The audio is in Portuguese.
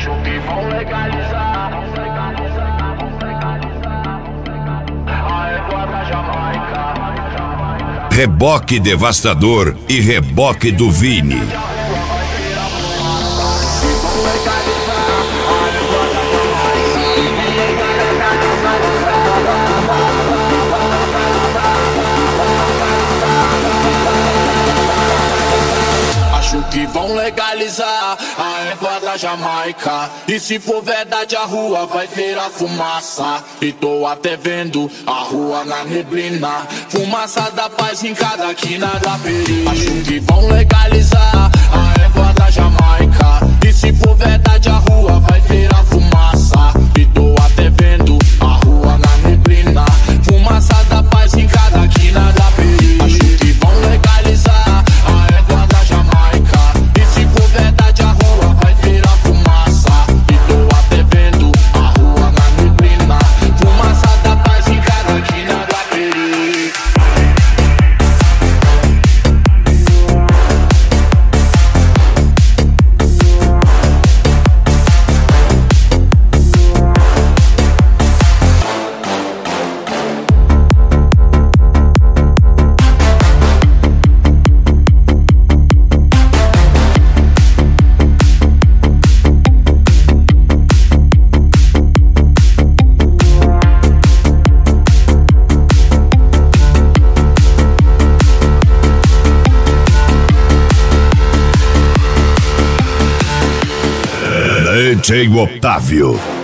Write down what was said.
Acho que vão legalizar a égua da Jamaica. Reboque Devastador e Reboque do Vini. Acho que vão legalizar a égua da Jamaica. E se for verdade a rua vai virar fumaça. E tô até vendo a rua na neblina. Fumaça da paz em cada quina da perigo. Acho que vão legalizar a égua da Jamaica. E se for verdade a rua vai virar fumaça. E tô até vendo a rua na neblina. Fumaça da paz em cada quina da perigo. Acho que vão legalizar a égua da Jamaica. E se for verdade a rua vai virar fumaça. E tô até vendo a rua na neblina. Fumaça da paz em cada quina da perigo. DJ Otávio.